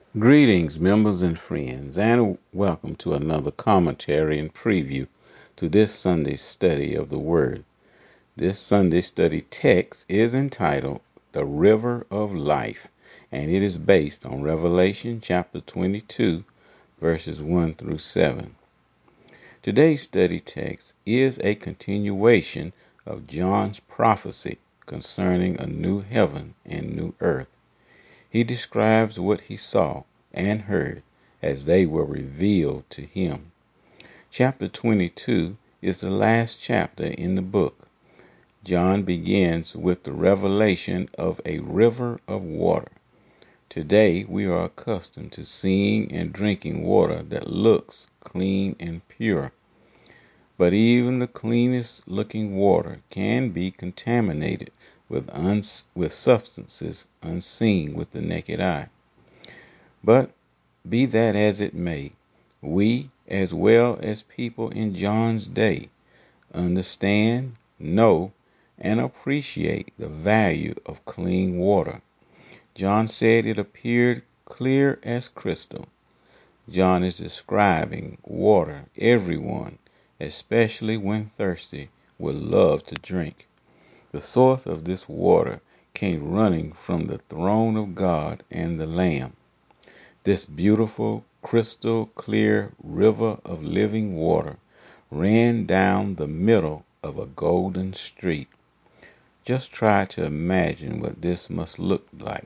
Greetings, members and friends, and welcome to another commentary and preview to this Sunday's study of the Word. This Sunday study text is entitled The River of Life, and it is based on Revelation chapter 22, verses 1 through 7. Today's study text is a continuation of John's prophecy concerning a new heaven and new earth. He describes what he saw and heard as they were revealed to him. Chapter 22 is the last chapter in the book. John begins with the revelation of a river of water. Today we are accustomed to seeing and drinking water that looks clean and pure. But even the cleanest looking water can be contaminated with substances unseen with the naked eye. But be that as it may, we, as well as people in John's day, understand, know, and appreciate the value of clean water. John said it appeared clear as crystal. John is describing water everyone, especially when thirsty, would love to drink. The source of this water came running from the throne of God and the Lamb. This beautiful, crystal clear river of living water ran down the middle of a golden street. Just try to imagine what this must look like.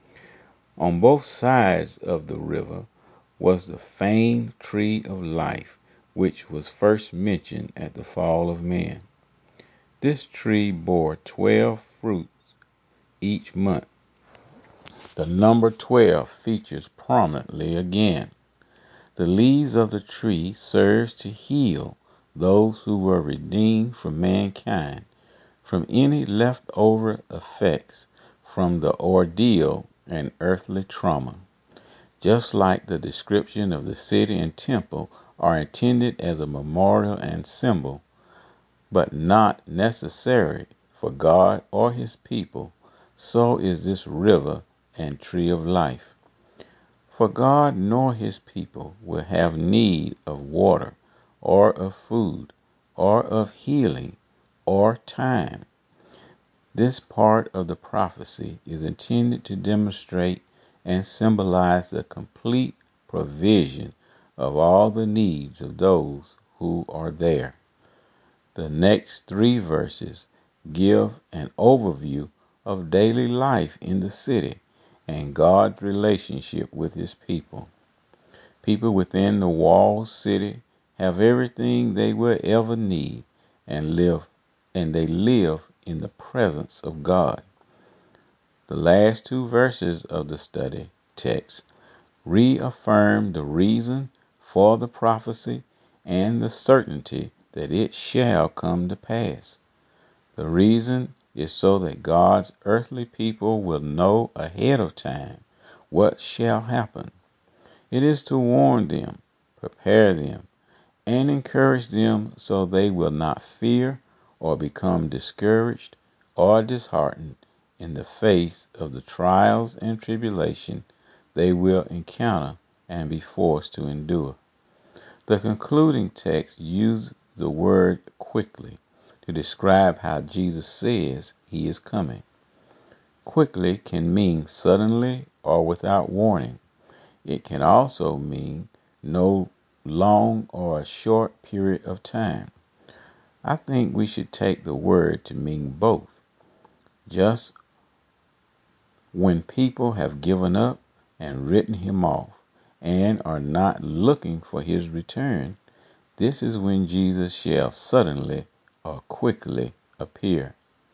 On both sides of the river was the famed tree of life, which was first mentioned at the fall of man. This tree bore 12 fruits each month. The number 12 features prominently again. The leaves of the tree serves to heal those who were redeemed from mankind, from any leftover effects from the ordeal and earthly trauma. Just like the description of the city and temple are intended as a memorial and symbol, but not necessary for God or his people, so is this river and tree of life. For God nor his people will have need of water, or of food, or of healing, or time. This part of the prophecy is intended to demonstrate and symbolize the complete provision of all the needs of those who are there. The next 3 verses give an overview of daily life in the city and God's relationship with his people. People within the walled city have everything they will ever need and they live in the presence of God. The last 2 verses of the study text reaffirm the reason for the prophecy and the certainty that it shall come to pass. The reason is so that God's earthly people will know ahead of time what shall happen. It is to warn them, prepare them, and encourage them so they will not fear or become discouraged or disheartened in the face of the trials and tribulation they will encounter and be forced to endure. The concluding text uses the word quickly to describe how Jesus says he is coming. Quickly can mean suddenly or without warning. It can also mean no long or a short period of time. I think we should take the word to mean both. Just when people have given up and written him off and are not looking for his return, this is when Jesus shall suddenly or quickly appear.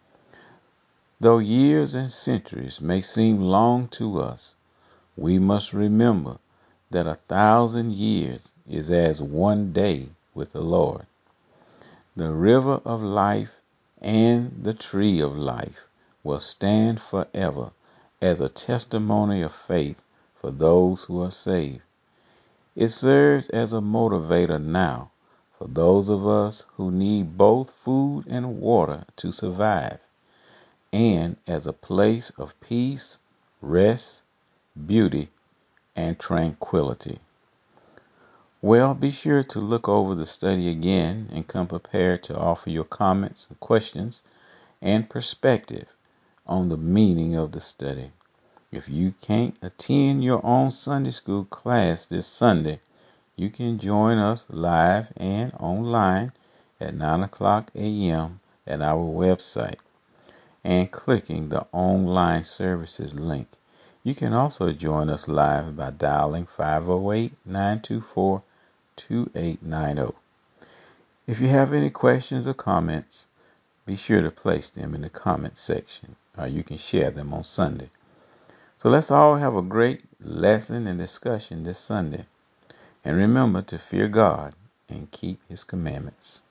Though years and centuries may seem long to us, we must remember that 1,000 years is as one day with the Lord. The river of life and the tree of life will stand forever as a testimony of faith for those who are saved. It serves as a motivator now for those of us who need both food and water to survive, and as a place of peace, rest, beauty, and tranquility. Well, be sure to look over the study again and come prepared to offer your comments, questions, and perspective on the meaning of the study. If you can't attend your own Sunday school class this Sunday, you can join us live and online at 9 o'clock a.m. at our website and clicking the online services link. You can also join us live by dialing 508-924-2890. If you have any questions or comments, be sure to place them in the comment section, or you can share them on Sunday. So let's all have a great lesson and discussion this Sunday. And remember to fear God and keep His commandments.